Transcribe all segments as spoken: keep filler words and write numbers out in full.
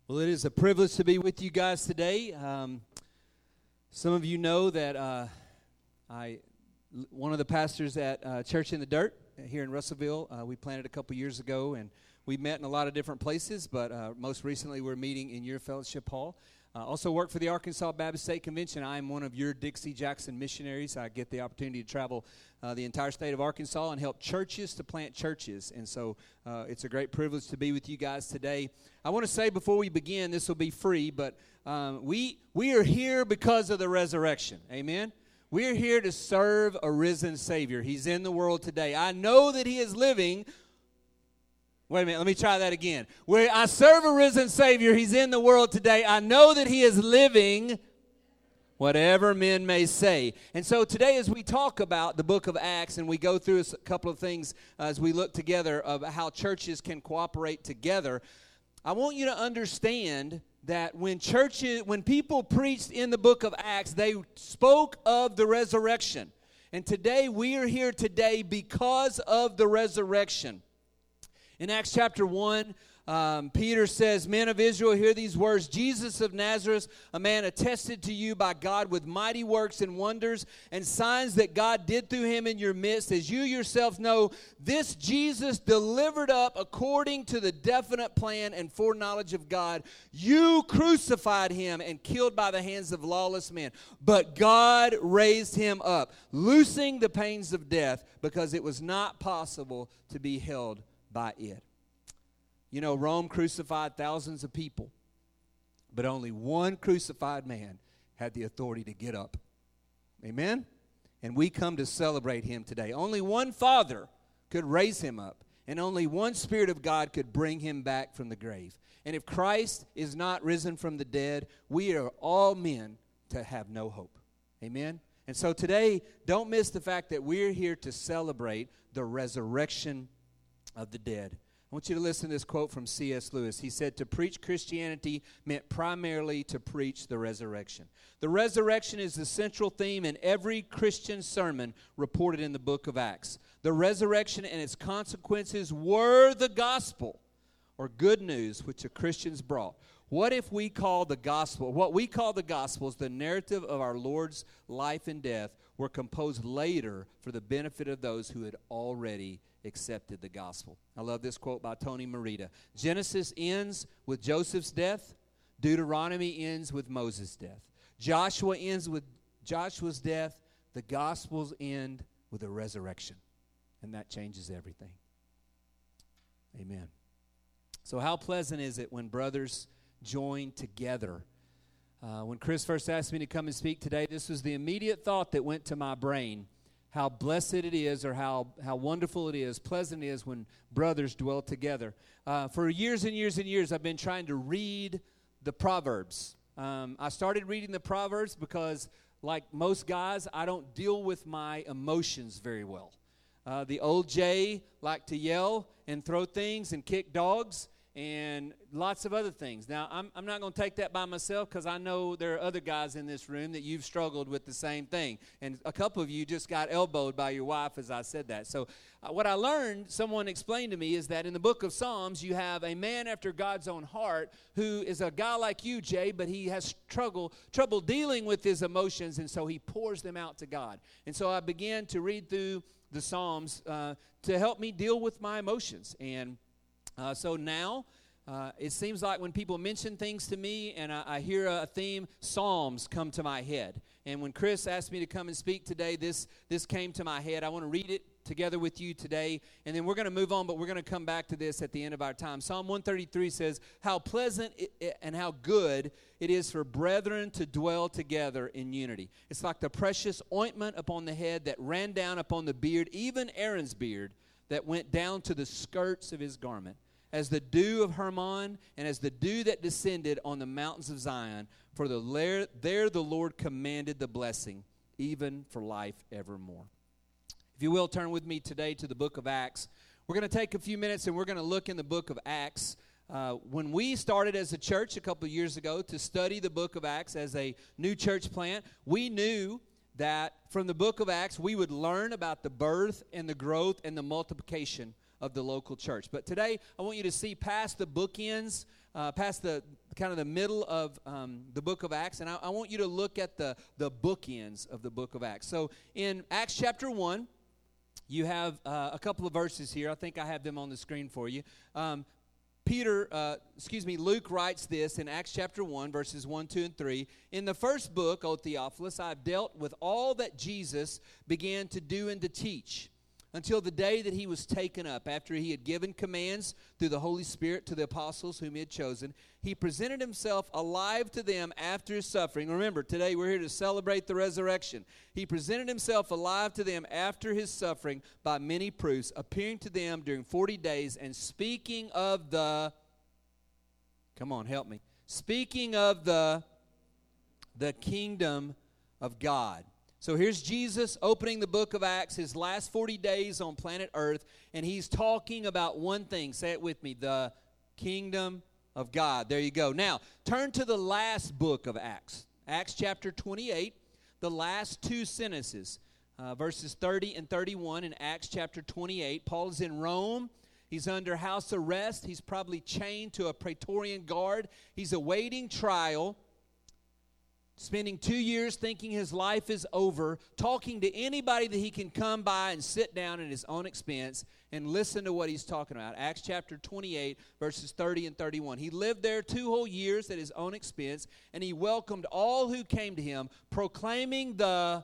Well, it is a privilege to be with you guys today. Um, some of you know that uh, I, one of the pastors at uh, Church in the Dirt here in Russellville, uh, we planted a couple years ago, and we met in a lot of different places, but uh, most recently we're meeting in your fellowship hall. I uh, also work for the Arkansas Baptist State Convention. I am one of your Dixie Jackson missionaries. I get the opportunity to travel uh, the entire state of Arkansas and help churches to plant churches. And so uh, it's a great privilege to be with you guys today. I want to say before we begin, this will be free, but um, we we are here because of the resurrection. Amen? We're here to serve a risen Savior. He's in the world today. I know that He is living. Wait a minute, let me try that again. Where I serve a risen Savior, He's in the world today. I know that He is living, whatever men may say. And so today as we talk about the book of Acts and we go through a couple of things as we look together of how churches can cooperate together, I want you to understand that when churches, when people preached in the book of Acts, they spoke of the resurrection. And today we are here today because of the resurrection. In Acts chapter one, um, Peter says, "Men of Israel, hear these words. Jesus of Nazareth, a man attested to you by God with mighty works and wonders and signs that God did through him in your midst. As you yourselves know, this Jesus delivered up according to the definite plan and foreknowledge of God. You crucified him and killed by the hands of lawless men. But God raised him up, loosing the pains of death, because it was not possible to be held by it." You know, Rome crucified thousands of people, but only one crucified man had the authority to get up. Amen? And we come to celebrate him today. Only one Father could raise him up, and only one Spirit of God could bring him back from the grave. And if Christ is not risen from the dead, we are all men to have no hope. Amen? And so today, don't miss the fact that we're here to celebrate the resurrection of the dead. I want you to listen to this quote from C S Lewis. He said, "To preach Christianity meant primarily to preach the resurrection. The resurrection is the central theme in every Christian sermon reported in the book of Acts. The resurrection and its consequences were the gospel, or good news, which the Christians brought. What if we call the gospel, what we call the gospels, the narrative of our Lord's life and death, were composed later for the benefit of those who had already accepted the gospel." I love this quote by Tony Merida. "Genesis ends with Joseph's death. Deuteronomy ends with Moses' death. Joshua ends with Joshua's death. The gospels end with a resurrection." And that changes everything. Amen. So how pleasant is it when brothers join together? Uh, when Chris first asked me to come and speak today, this was the immediate thought that went to my brain. How blessed it is, or how, how wonderful it is, pleasant it is when brothers dwell together. Uh, for years and years and years, I've been trying to read the Proverbs. Um, I started reading the Proverbs because, like most guys, I don't deal with my emotions very well. Uh, the old Jay liked to yell and throw things and kick dogs and lots of other things. Now, I'm, I'm not going to take that by myself, because I know there are other guys in this room that you've struggled with the same thing. And a couple of you just got elbowed by your wife as I said that. So uh, what I learned, someone explained to me, is that in the book of Psalms, you have a man after God's own heart who is a guy like you, Jay, but he has trouble, trouble dealing with his emotions, and so he pours them out to God. And so I began to read through the Psalms uh, to help me deal with my emotions. And Uh, so now, uh, it seems like when people mention things to me and I, I hear a theme, Psalms come to my head. And when Chris asked me to come and speak today, this this came to my head. I want to read it together with you today, and then we're going to move on, but we're going to come back to this at the end of our time. Psalm one thirty-three says, "How pleasant it, it, and how good it is for brethren to dwell together in unity. It's like the precious ointment upon the head that ran down upon the beard, even Aaron's beard, that went down to the skirts of his garment, as the dew of Hermon, and as the dew that descended on the mountains of Zion. For the lair, there the Lord commanded the blessing, even for life evermore." If you will, turn with me today to the book of Acts. We're going to take a few minutes and we're going to look in the book of Acts. Uh, when we started as a church a couple of years ago to study the book of Acts as a new church plant, we knew that from the book of Acts we would learn about the birth and the growth and the multiplication of the local church. But today, I want you to see past the bookends, uh, past the kind of the middle of um, the book of Acts, and I, I want you to look at the, the bookends of the book of Acts. So in Acts chapter one, you have uh, a couple of verses here. I think I have them on the screen for you. Um, Peter, uh, excuse me, Luke writes this in Acts chapter one, verses one, two, and three. In the first book, O Theophilus, I have dealt with all that Jesus began to do and to teach, until the day that he was taken up. After he had given commands through the Holy Spirit to the apostles whom he had chosen, he presented himself alive to them after his suffering. Remember, today we're here to celebrate the resurrection. He presented himself alive to them after his suffering by many proofs, appearing to them during forty days and speaking of the, come on, help me, speaking of the, the kingdom of God. So here's Jesus opening the book of Acts, his last forty days on planet Earth, and he's talking about one thing. Say it with me, the kingdom of God. There you go. Now, turn to the last book of Acts, Acts chapter twenty-eight, the last two sentences, uh, verses thirty and thirty-one in Acts chapter twenty-eight. Paul is in Rome. He's under house arrest. He's probably chained to a Praetorian guard. He's awaiting trial. Spending two years thinking his life is over, talking to anybody that he can come by and sit down at his own expense and listen to what he's talking about. Acts chapter twenty-eight, verses thirty and thirty-one. He lived there two whole years at his own expense, and he welcomed all who came to him, proclaiming the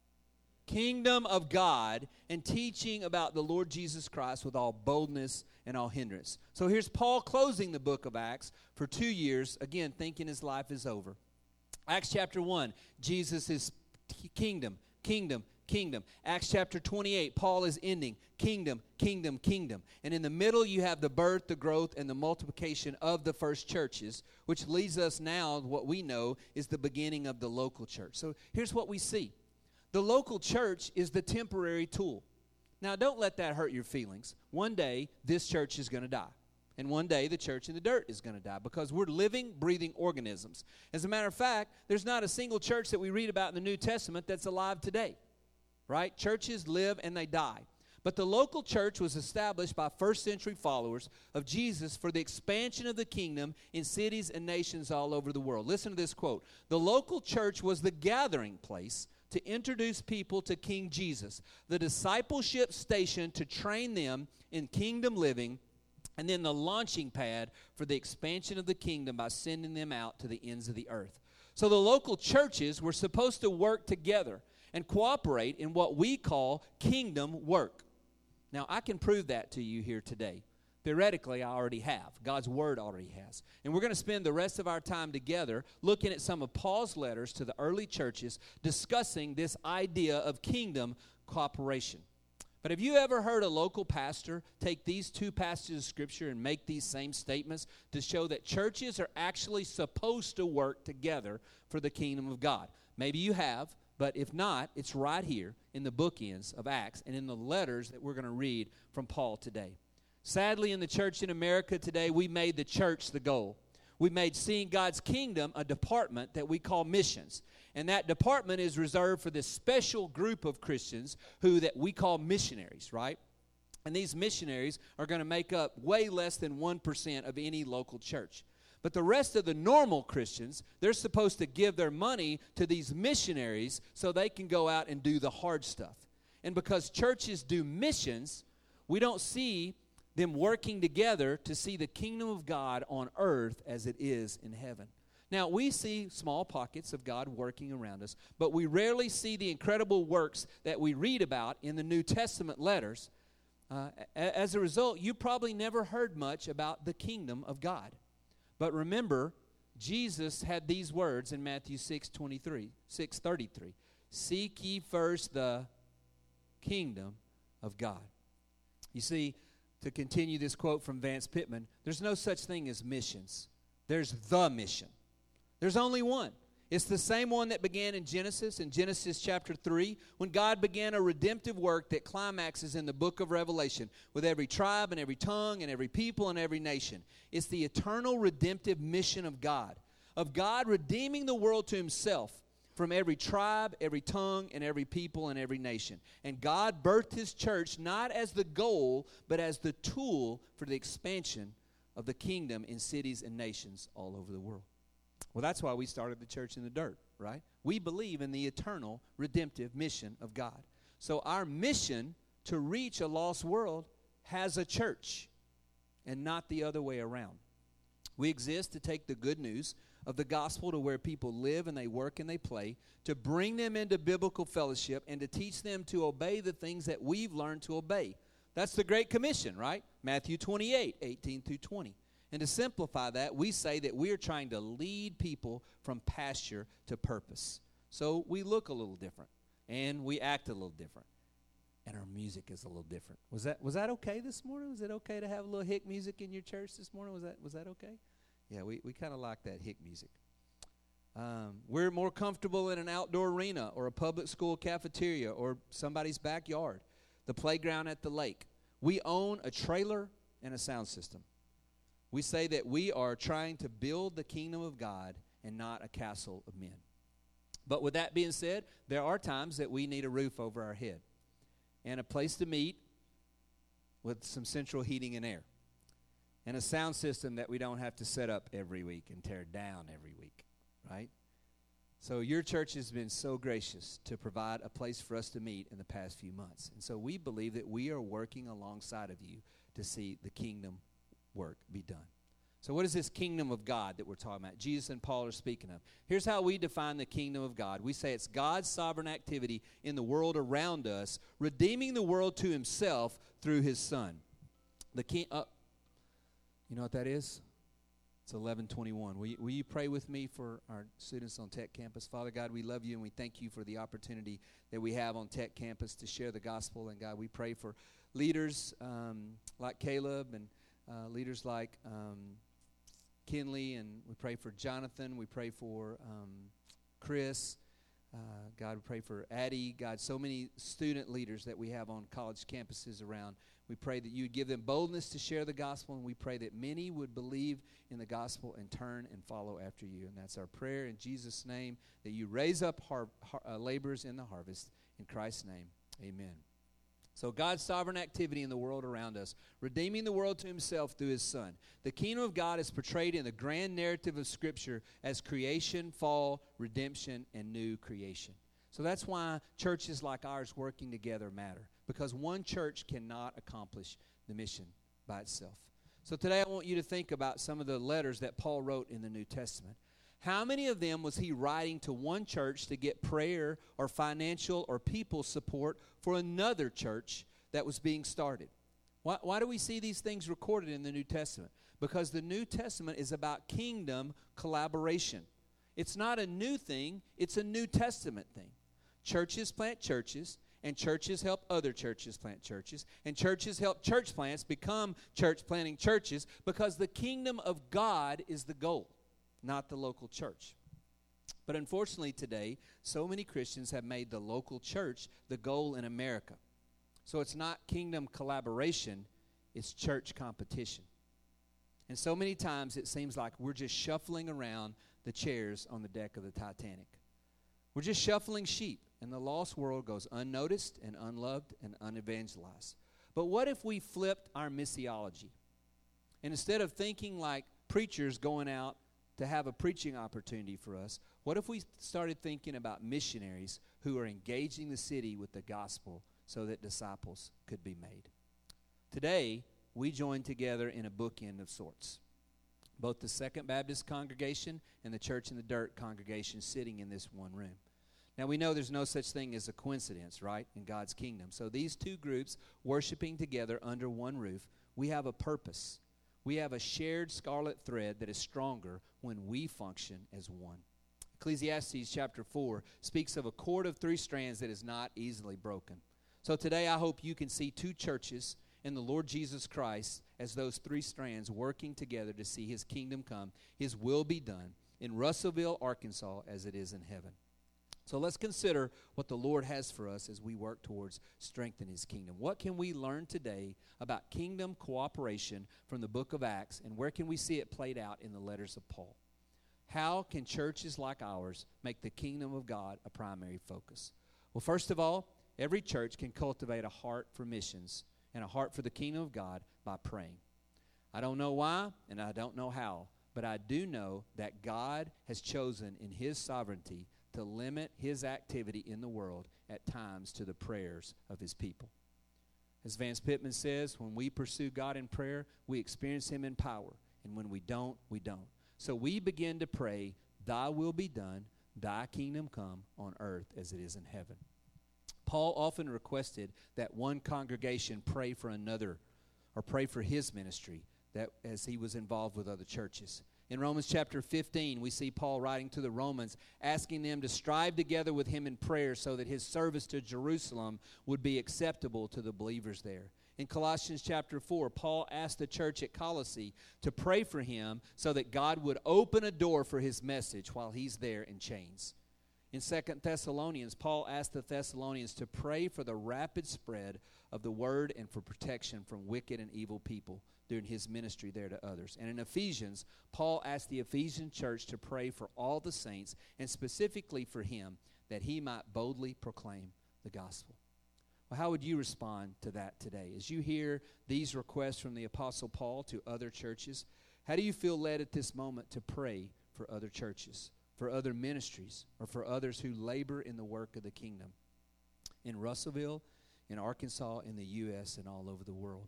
kingdom of God and teaching about the Lord Jesus Christ with all boldness and all hindrance. So here's Paul closing the book of Acts for two years, again, thinking his life is over. Acts chapter one, Jesus is kingdom, kingdom, kingdom. Acts chapter twenty-eight, Paul is ending kingdom, kingdom, kingdom. And in the middle, you have the birth, the growth, and the multiplication of the first churches, which leads us now, what we know, is the beginning of the local church. So here's what we see. The local church is the temporary tool. Now, don't let that hurt your feelings. One day, this church is going to die. And one day, the church in the dirt is going to die because we're living, breathing organisms. As a matter of fact, there's not a single church that we read about in the New Testament that's alive today, right? Churches live and they die. But the local church was established by first century followers of Jesus for the expansion of the kingdom in cities and nations all over the world. Listen to this quote. The local church was the gathering place to introduce people to King Jesus, the discipleship station to train them in kingdom living, and then the launching pad for the expansion of the kingdom by sending them out to the ends of the earth. So the local churches were supposed to work together and cooperate in what we call kingdom work. Now, I can prove that to you here today. Theoretically, I already have. God's Word already has. And we're going to spend the rest of our time together looking at some of Paul's letters to the early churches discussing this idea of kingdom cooperation. But have you ever heard a local pastor take these two passages of Scripture and make these same statements to show that churches are actually supposed to work together for the kingdom of God? Maybe you have, but if not, it's right here in the bookends of Acts and in the letters that we're going to read from Paul today. Sadly, in the church in America today, we made the church the goal. We made seeing God's kingdom a department that we call missions. And that department is reserved for this special group of Christians who that we call missionaries, right? And these missionaries are going to make up way less than one percent of any local church. But the rest of the normal Christians, they're supposed to give their money to these missionaries so they can go out and do the hard stuff. And because churches do missions, we don't see them working together to see the kingdom of God on earth as it is in heaven. Now, we see small pockets of God working around us, but we rarely see the incredible works that we read about in the New Testament letters. Uh, as a result, you probably never heard much about the kingdom of God. But remember, Jesus had these words in Matthew six twenty-three, six thirty-three. Seek ye first the kingdom of God. You see, to continue this quote from Vance Pittman, there's no such thing as missions. There's the mission. There's only one. It's the same one that began in Genesis, in Genesis chapter three, when God began a redemptive work that climaxes in the book of Revelation with every tribe and every tongue and every people and every nation. It's the eternal redemptive mission of God, of God redeeming the world to himself from every tribe, every tongue, and every people and every nation. And God birthed his church not as the goal, but as the tool for the expansion of the kingdom in cities and nations all over the world. Well, that's why we started the Church in the Dirt, right? We believe in the eternal redemptive mission of God. So our mission to reach a lost world has a church and not the other way around. We exist to take the good news of the gospel to where people live and they work and they play, to bring them into biblical fellowship and to teach them to obey the things that we've learned to obey. That's the Great Commission, right? Matthew twenty-eight, eighteen through twenty. And to simplify that, we say that we are trying to lead people from pasture to purpose. So we look a little different, and we act a little different, and our music is a little different. Was that was that okay this morning? Was it okay to have a little hick music in your church this morning? Was that was that okay? Yeah, we, we kind of like that hick music. Um, we're more comfortable in an outdoor arena or a public school cafeteria or somebody's backyard, the playground at the lake. We own a trailer and a sound system. We say that we are trying to build the kingdom of God and not a castle of men. But with that being said, there are times that we need a roof over our head and a place to meet with some central heating and air and a sound system that we don't have to set up every week and tear down every week, right? So your church has been so gracious to provide a place for us to meet in the past few months. And so we believe that we are working alongside of you to see the kingdom work be done. So what is this kingdom of God that we're talking about? Jesus and Paul are speaking of. Here's how we define the kingdom of God. We say it's God's sovereign activity in the world around us, redeeming the world to himself through his Son. The king. Uh, you know what that is? It's eleven twenty-one. Will you, will you pray with me for our students on Tech Campus? Father God, we love you and we thank you for the opportunity that we have on Tech Campus to share the gospel. And God, we pray for leaders um, like Caleb and uh, leaders like um, Kinley, and we pray for Jonathan. We pray for um, Chris. Uh, God, we pray for Addie. God, so many student leaders that we have on college campuses around. We pray that you would give them boldness to share the gospel, and we pray that many would believe in the gospel and turn and follow after you. And that's our prayer in Jesus' name, that you raise up har- har- uh, laborers in the harvest. In Christ's name, amen. So God's sovereign activity in the world around us, redeeming the world to himself through his Son. The kingdom of God is portrayed in the grand narrative of Scripture as creation, fall, redemption, and new creation. So that's why churches like ours working together matter, because one church cannot accomplish the mission by itself. So today I want you to think about some of the letters that Paul wrote in the New Testament. How many of them was he writing to one church to get prayer or financial or people support for another church that was being started? Why, why do we see these things recorded in the New Testament? Because the New Testament is about kingdom collaboration. It's not a new thing, it's a New Testament thing. Churches plant churches, and churches help other churches plant churches, and churches help church plants become church planting churches, because the kingdom of God is the goal, not the local church. But unfortunately today, so many Christians have made the local church the goal in America. So it's not kingdom collaboration, it's church competition. And so many times it seems like we're just shuffling around the chairs on the deck of the Titanic. We're just shuffling sheep, and the lost world goes unnoticed and unloved and unevangelized. But what if we flipped our missiology? And instead of thinking like preachers going out to have a preaching opportunity for us, what if we started thinking about missionaries who are engaging the city with the gospel so that disciples could be made? Today, we join together in a bookend of sorts. Both the Second Baptist congregation and the Church in the Dirt congregation sitting in this one room. Now, we know there's no such thing as a coincidence, right, in God's kingdom. So these two groups worshiping together under one roof, we have a purpose. We have a shared scarlet thread that is stronger when we function as one. Ecclesiastes chapter four speaks of a cord of three strands that is not easily broken. So today I hope you can see two churches in the Lord Jesus Christ as those three strands working together to see his kingdom come, his will be done in Russellville, Arkansas, as it is in heaven. So let's consider what the Lord has for us as we work towards strengthening his kingdom. What can we learn today about kingdom cooperation from the book of Acts, and where can we see it played out in the letters of Paul? How can churches like ours make the kingdom of God a primary focus? Well, first of all, every church can cultivate a heart for missions and a heart for the kingdom of God by praying. I don't know why, and I don't know how, but I do know that God has chosen in His sovereignty to limit His activity in the world at times to the prayers of His people. As Vance Pittman says, when we pursue God in prayer, we experience Him in power, and when we don't, we don't. So we begin to pray, Thy will be done, Thy kingdom come on earth as it is in heaven. Paul often requested that one congregation pray for another or pray for his ministry that as he was involved with other churches. In Romans chapter fifteen, we see Paul writing to the Romans, asking them to strive together with him in prayer so that his service to Jerusalem would be acceptable to the believers there. In Colossians chapter four, Paul asked the church at Colossae to pray for him so that God would open a door for his message while he's there in chains. In Second Thessalonians, Paul asked the Thessalonians to pray for the rapid spread of the word and for protection from wicked and evil people during his ministry there to others. And in Ephesians, Paul asked the Ephesian church to pray for all the saints and specifically for him that he might boldly proclaim the gospel. Well, how would you respond to that today? As you hear these requests from the Apostle Paul to other churches, how do you feel led at this moment to pray for other churches, for other ministries, or for others who labor in the work of the kingdom in Russellville, in Arkansas, in the U S, and all over the world?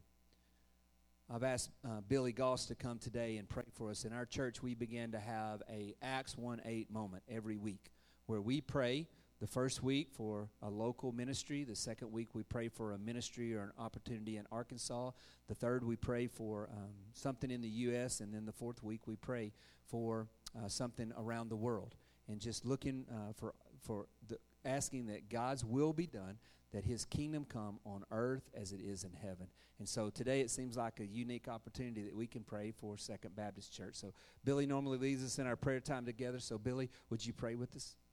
I've asked uh, Billy Goss to come today and pray for us. In our church, we began to have a Acts one eight moment every week where we pray the first week for a local ministry. The second week, we pray for a ministry or an opportunity in Arkansas. The third, we pray for um, something in the U S And then the fourth week, we pray for uh, something around the world. And just looking uh, for, for the, asking that God's will be done, that His kingdom come on earth as it is in heaven. And so today it seems like a unique opportunity that we can pray for Second Baptist Church. So Billy normally leads us in our prayer time together. So Billy, would you pray with us?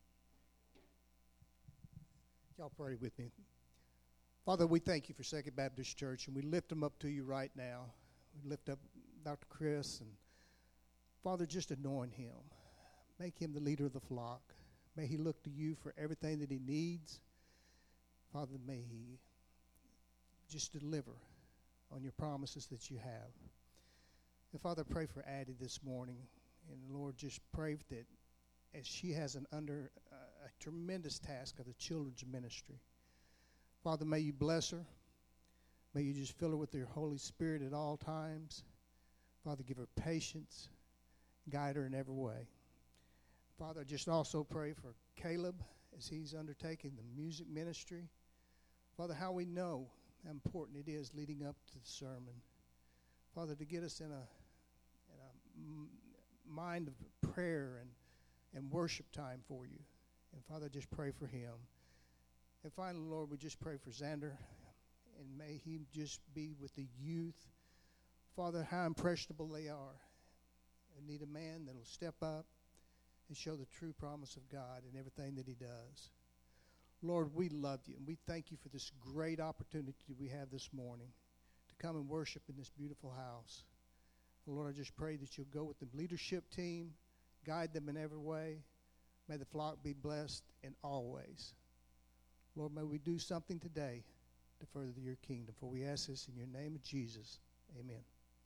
Y'all pray with me. Father, we thank you for Second Baptist Church, and we lift them up to you right now. We lift up Doctor Chris, and Father, just anoint him. Make him the leader of the flock. May he look to you for everything that he needs. Father, may he just deliver on your promises that you have. And Father, pray for Addie this morning. And Lord, just pray that as she has an under uh, a tremendous task of the children's ministry. Father, may you bless her. May you just fill her with your Holy Spirit at all times. Father, give her patience. Guide her in every way. Father, I just also pray for Caleb as he's undertaking the music ministry. Father, how we know how important it is leading up to the sermon. Father, to get us in a, in a m- mind of prayer and, and worship time for you. And Father, just pray for him. And finally, Lord, we just pray for Xander. And may he just be with the youth. Father, how impressionable they are. They need a man that will step up and show the true promise of God in everything that he does. Lord, we love you, and we thank you for this great opportunity we have this morning to come and worship in this beautiful house. Lord, I just pray that you'll go with the leadership team, guide them in every way. May the flock be blessed in all ways. Lord, may we do something today to further your kingdom, for we ask this in your name of Jesus. Amen.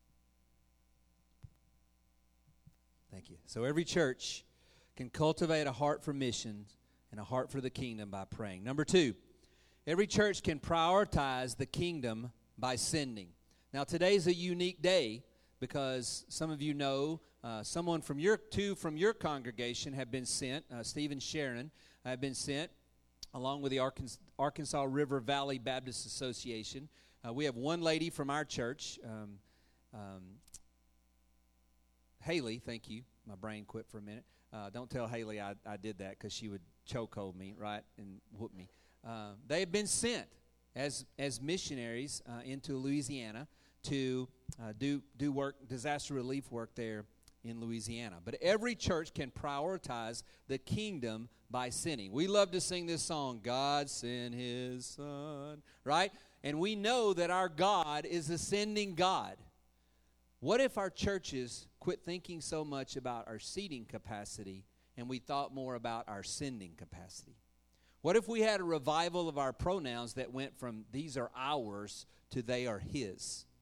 Thank you. So every church can cultivate a heart for missions and a heart for the kingdom by praying. Number two, every church can prioritize the kingdom by sending. Now, today's a unique day because some of you know uh, someone from your, two from your congregation have been sent. Uh, Steve and Sharon have been sent along with the Arkansas, Arkansas River Valley Baptist Association. Uh, we have one lady from our church, um, um, Haley, thank you. My brain quit for a minute. Uh, don't tell Haley I, I did that because she would chokehold me, right, and whoop me. Uh, they have been sent as as missionaries uh, into Louisiana to uh, do do work, disaster relief work there in Louisiana. But every church can prioritize the kingdom by sending. We love to sing this song, God sent His Son, right? And we know that our God is a sending God. What if our churches quit thinking so much about our seating capacity and we thought more about our sending capacity? What if we had a revival of our pronouns that went from these are ours to they are His?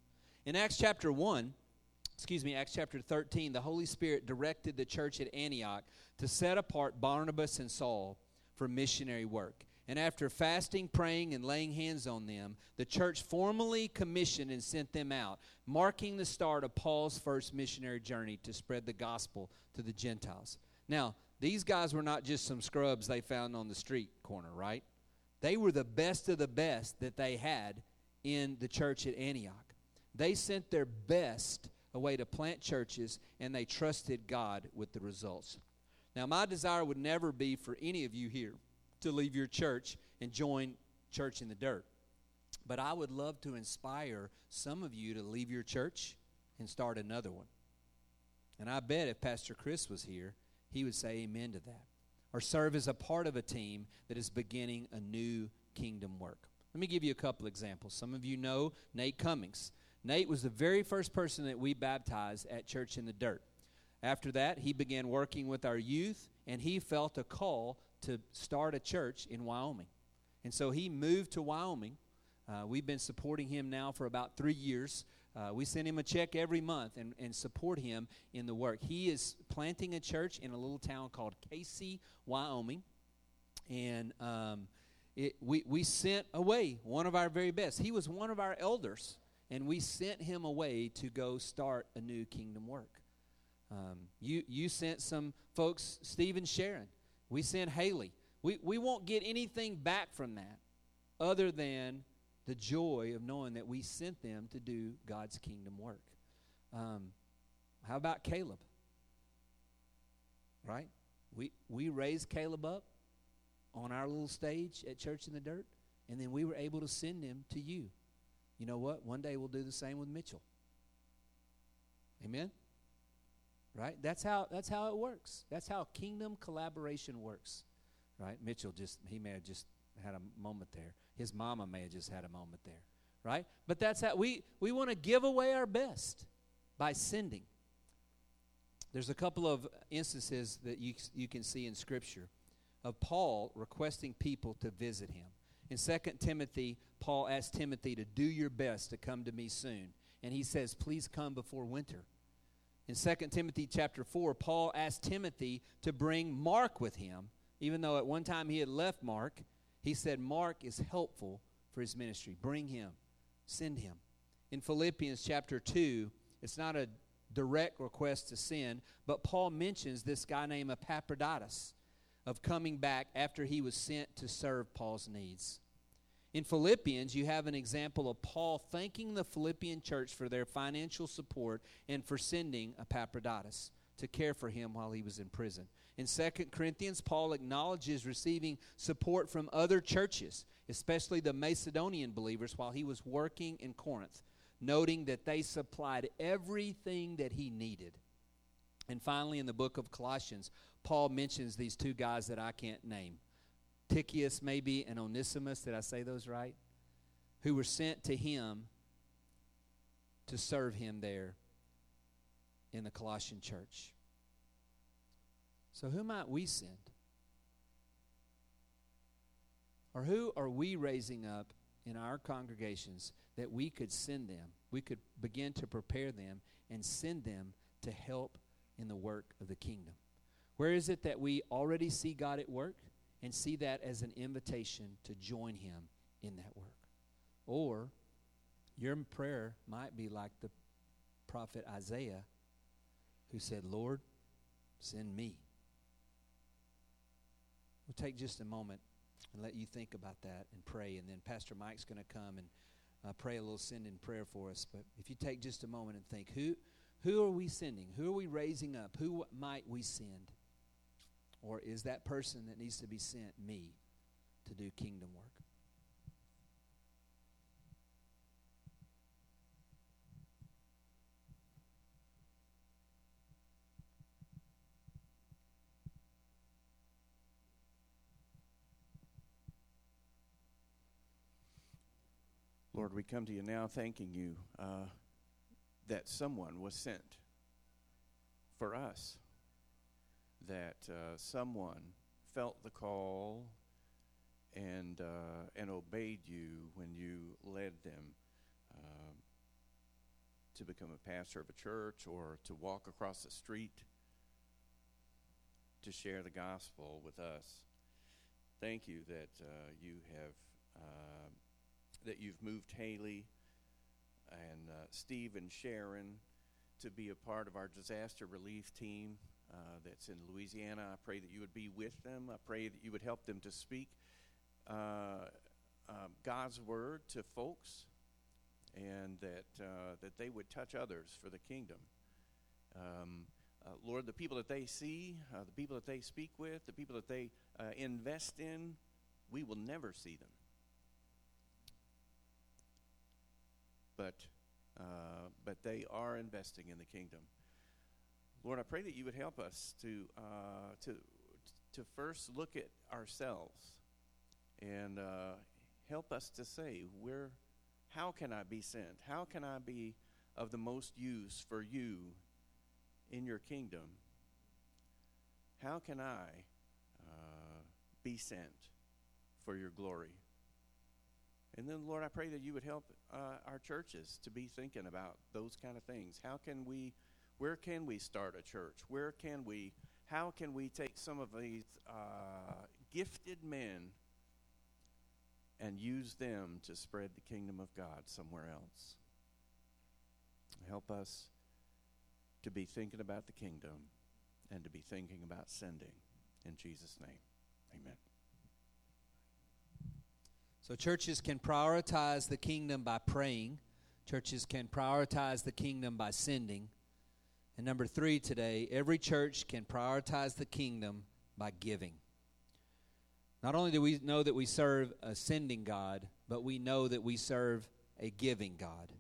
In Acts chapter one, excuse me, Acts chapter thirteen, the Holy Spirit directed the church at Antioch to set apart Barnabas and Saul for missionary work. And after fasting, praying, and laying hands on them, the church formally commissioned and sent them out, marking the start of Paul's first missionary journey to spread the gospel to the Gentiles. Now, these guys were not just some scrubs they found on the street corner, right? They were the best of the best that they had in the church at Antioch. They sent their best away to plant churches, and they trusted God with the results. Now, my desire would never be for any of you here to leave your church and join Church in the Dirt. But I would love to inspire some of you to leave your church and start another one. And I bet if Pastor Chris was here, he would say amen to that. Or serve as a part of a team that is beginning a new kingdom work. Let me give you a couple examples. Some of you know Nate Cummings. Nate was the very first person that we baptized at Church in the Dirt. After that, he began working with our youth, and he felt a call to start a church in Wyoming. And so he moved to Wyoming. Uh, we've been supporting him now for about three years. Uh, we send him a check every month and, and support him in the work. He is planting a church in a little town called Casey, Wyoming. And um, it, we, we sent away one of our very best. He was one of our elders, and we sent him away to go start a new kingdom work. Um, you, you sent some folks, Steve and Sharon. We sent Haley. We, we won't get anything back from that other than the joy of knowing that we sent them to do God's kingdom work. Um, how about Caleb? Right? We, we raised Caleb up on our little stage at Church in the Dirt, and then we were able to send him to you. You know what? One day we'll do the same with Mitchell. Amen? Right? That's how that's how it works. That's how kingdom collaboration works. Right? Mitchell just, he may have just had a moment there. His mama may have just had a moment there. Right? But that's how we, we want to give away our best by sending. There's a couple of instances that you, you can see in Scripture of Paul requesting people to visit him. In Second Timothy, Paul asked Timothy to do your best to come to me soon. And he says, please come before winter. In Second Timothy chapter four, Paul asked Timothy to bring Mark with him, even though at one time he had left Mark. He said Mark is helpful for his ministry. Bring him. Send him. In Philippians chapter two, it's not a direct request to send, but Paul mentions this guy named Epaphroditus of coming back after he was sent to serve Paul's needs. In Philippians, you have an example of Paul thanking the Philippian church for their financial support and for sending Epaphroditus to care for him while he was in prison. In Second Corinthians, Paul acknowledges receiving support from other churches, especially the Macedonian believers, while he was working in Corinth, noting that they supplied everything that he needed. And finally, in the book of Colossians, Paul mentions these two guys that I can't name. Tychicus maybe and Onesimus, did I say those right? Who were sent to him to serve him there in the Colossian church. So who might we send? Or who are we raising up in our congregations that we could send them? We could begin to prepare them and send them to help in the work of the kingdom. Where is it that we already see God at work and see that as an invitation to join him in that work? Or your prayer might be like the prophet Isaiah, who said, Lord, send me. We'll take just a moment and let you think about that and pray, and then Pastor Mike's going to come and uh, pray a little send-in prayer for us. But if you take just a moment and think, who, who are we sending? Who are we raising up? Who might we send? Or is that person that needs to be sent me to do kingdom work? Lord, we come to you now thanking you uh, that someone was sent for us, that uh, someone felt the call and uh, and obeyed you when you led them. Uh, to become a pastor of a church or to walk across the street to share the gospel with us. Thank you that uh, you have uh, that you've moved Haley and uh, Steve and Sharon to be a part of our disaster relief team uh, that's in Louisiana. I pray that you would be with them. I pray that you would help them to speak uh, uh, God's word to folks, and that uh, that they would touch others for the kingdom. Um, uh, Lord, the people that they see, uh, the people that they speak with, the people that they uh, invest in, we will never see them. But uh, but they are investing in the kingdom. Lord, I pray that you would help us to uh, to to first look at ourselves and uh, help us to say, where, how can I be sent? How can I be of the most use for you in your kingdom? How can I uh, be sent for your glory? And then, Lord, I pray that you would help uh, our churches to be thinking about those kind of things. How can we, where can we start a church? Where can we, how can we take some of these uh, gifted men and use them to spread the kingdom of God somewhere else? Help us to be thinking about the kingdom and to be thinking about sending. In Jesus' name, amen. So churches can prioritize the kingdom by praying. Churches can prioritize the kingdom by sending. And number three today, every church can prioritize the kingdom by giving. Not only do we know that we serve a sending God, but we know that we serve a giving God.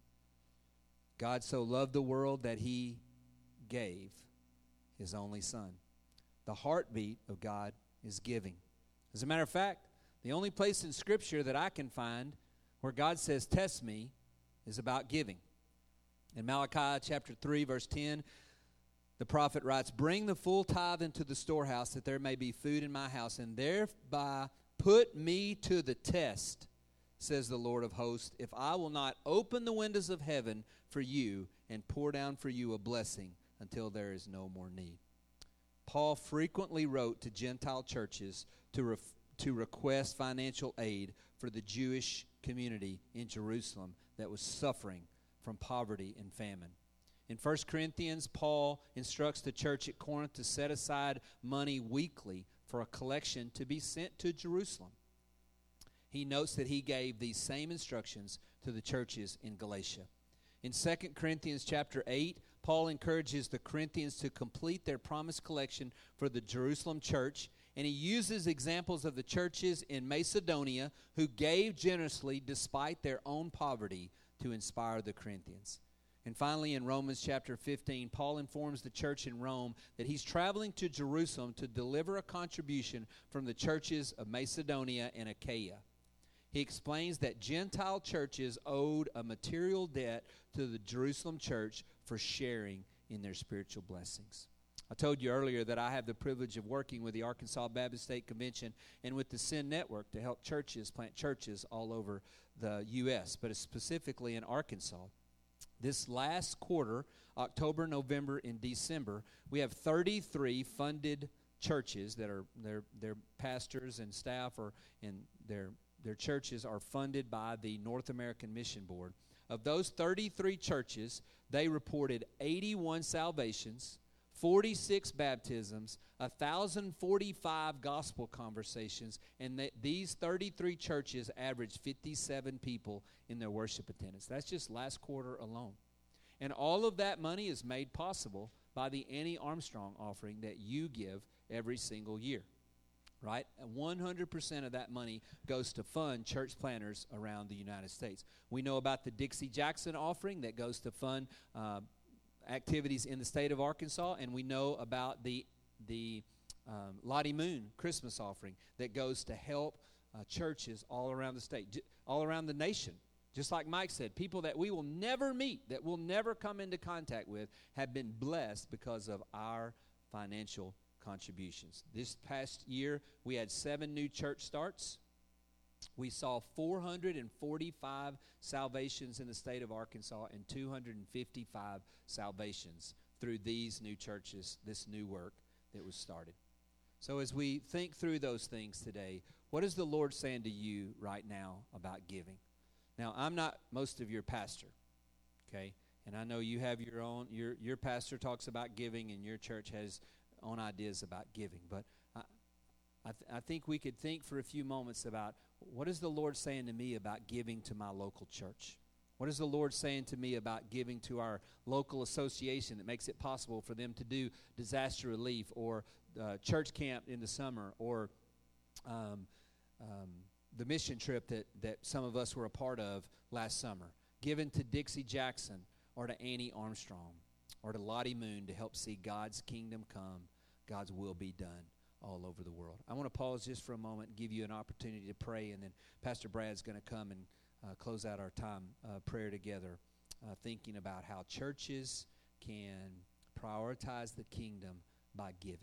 God so loved the world that he gave his only son. The heartbeat of God is giving. As a matter of fact, the only place in Scripture that I can find where God says, test me, is about giving. In Malachi chapter three, verse ten, the prophet writes, bring the full tithe into the storehouse, that there may be food in my house, and thereby put me to the test, says the Lord of hosts, if I will not open the windows of heaven for you and pour down for you a blessing until there is no more need. Paul frequently wrote to Gentile churches to ref- to request financial aid for the Jewish community in Jerusalem that was suffering from poverty and famine. In First Corinthians, Paul instructs the church at Corinth to set aside money weekly for a collection to be sent to Jerusalem. He notes that he gave these same instructions to the churches in Galatia. In Second Corinthians chapter eight, Paul encourages the Corinthians to complete their promised collection for the Jerusalem church, and he uses examples of the churches in Macedonia who gave generously despite their own poverty to inspire the Corinthians. And finally, in Romans chapter fifteen, Paul informs the church in Rome that he's traveling to Jerusalem to deliver a contribution from the churches of Macedonia and Achaia. He explains that Gentile churches owed a material debt to the Jerusalem church for sharing in their spiritual blessings. I told you earlier that I have the privilege of working with the Arkansas Baptist State Convention and with the Send Network to help churches plant churches all over the U S, but specifically in Arkansas. This last quarter, October, November, and December, we have thirty-three funded churches that are their their pastors and staff are and their their churches are funded by the North American Mission Board. Of those thirty-three churches, they reported eighty-one salvations, forty-six baptisms, one thousand forty-five gospel conversations, and th- these thirty-three churches averaged fifty-seven people in their worship attendance. That's just last quarter alone. And all of that money is made possible by the Annie Armstrong offering that you give every single year, right? And one hundred percent of that money goes to fund church planters around the United States. We know about the Dixie Jackson offering that goes to fund uh, activities in the state of Arkansas, and we know about the the um, Lottie Moon Christmas offering that goes to help uh, churches all around the state, j- all around the nation. Just like Mike said, people that we will never meet, that we'll never come into contact with, have been blessed because of our financial contributions. This past year, we had seven new church starts. we saw four hundred forty-five salvations in the state of Arkansas and two hundred fifty-five salvations through these new churches, this new work that was started. So as we think through those things today, what is the Lord saying to you right now about giving? Now, I'm not most of your pastor, okay? And I know you have your own, your your pastor talks about giving and your church has own ideas about giving. But I, I, th- I think we could think for a few moments about what is the Lord saying to me about giving to my local church? What is the Lord saying to me about giving to our local association that makes it possible for them to do disaster relief or uh, church camp in the summer or um, um, the mission trip that, that some of us were a part of last summer? Given to Dixie Jackson or to Annie Armstrong or to Lottie Moon to help see God's kingdom come, God's will be done all over the world. I want to pause just for a moment and give you an opportunity to pray, and then Pastor Brad's going to come and uh, close out our time uh, prayer together, uh, thinking about how churches can prioritize the kingdom by giving.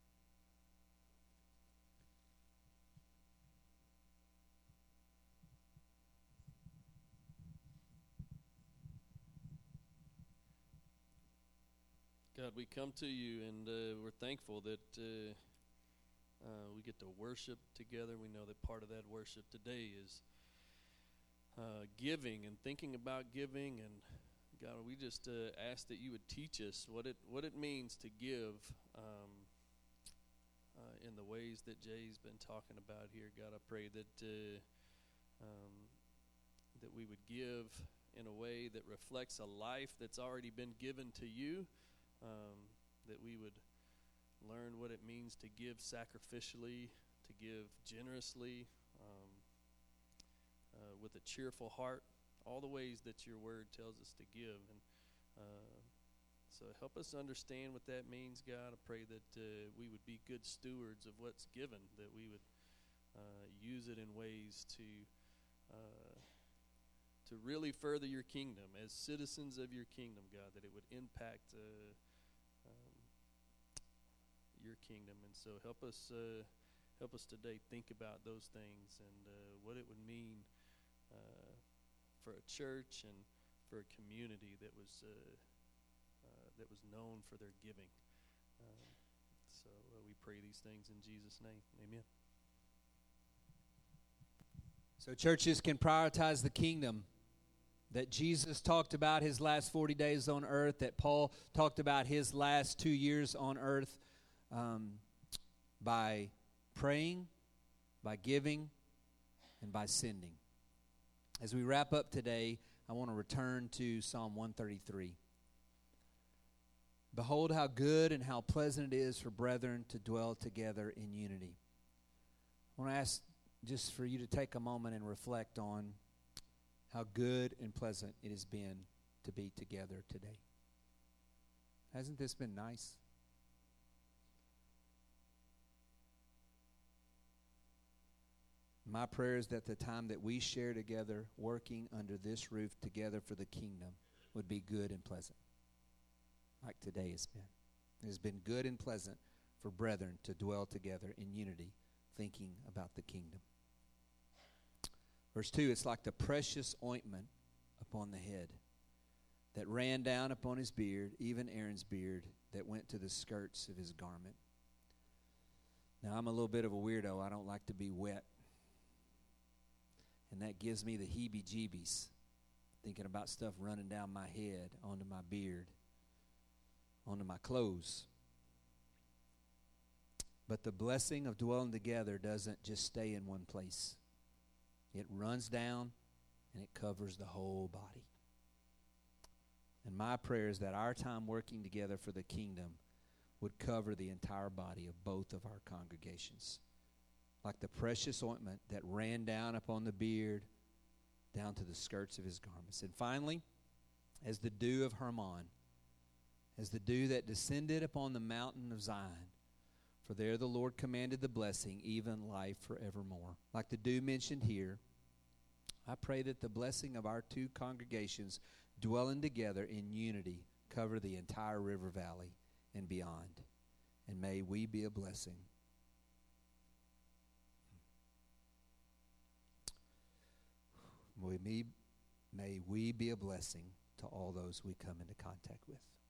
God, we come to you, and uh, we're thankful that uh, uh, we get to worship together. We know that part of that worship today is uh, giving and thinking about giving. And God, we just uh, ask that you would teach us what it what it means to give um, uh, in the ways that Jay's been talking about here. God, I pray that uh, um, that we would give in a way that reflects a life that's already been given to you. Um, that we would learn what it means to give sacrificially, to give generously, um, uh, with a cheerful heart, all the ways that your word tells us to give. And uh, so help us understand what that means, God. I pray that uh, we would be good stewards of what's given, that we would uh, use it in ways to uh, to really further your kingdom as citizens of your kingdom, God, that it would impact uh, um, your kingdom. And so help us uh, help us today think about those things and uh, what it would mean uh, for a church and for a community that was uh, uh, that was known for their giving. Um, so uh, we pray these things in Jesus' name. Amen. So churches can prioritize the kingdom that Jesus talked about his last forty days on earth, that Paul talked about his last two years on earth, um, by praying, by giving, and by sending. As we wrap up today, I want to return to Psalm one thirty-three. Behold how good and how pleasant it is for brethren to dwell together in unity. I want to ask just for you to take a moment and reflect on how good and pleasant it has been to be together today. Hasn't this been nice? My prayer is that the time that we share together, working under this roof together for the kingdom, would be good and pleasant, like today has been. It has been good and pleasant for brethren to dwell together in unity, thinking about the kingdom. Verse two, it's like the precious ointment upon the head that ran down upon his beard, even Aaron's beard, that went to the skirts of his garment. Now, I'm a little bit of a weirdo. I don't like to be wet. And that gives me the heebie-jeebies, thinking about stuff running down my head, onto my beard, onto my clothes. But the blessing of dwelling together doesn't just stay in one place. It runs down and it covers the whole body. And my prayer is that our time working together for the kingdom would cover the entire body of both of our congregations, like the precious ointment that ran down upon the beard, down to the skirts of his garments. And finally, as the dew of Hermon, as the dew that descended upon the mountain of Zion, for there the Lord commanded the blessing, even life forevermore. Like the dew mentioned here, I pray that the blessing of our two congregations dwelling together in unity cover the entire river valley and beyond. And may we be a blessing. May we, may we be a blessing to all those we come into contact with.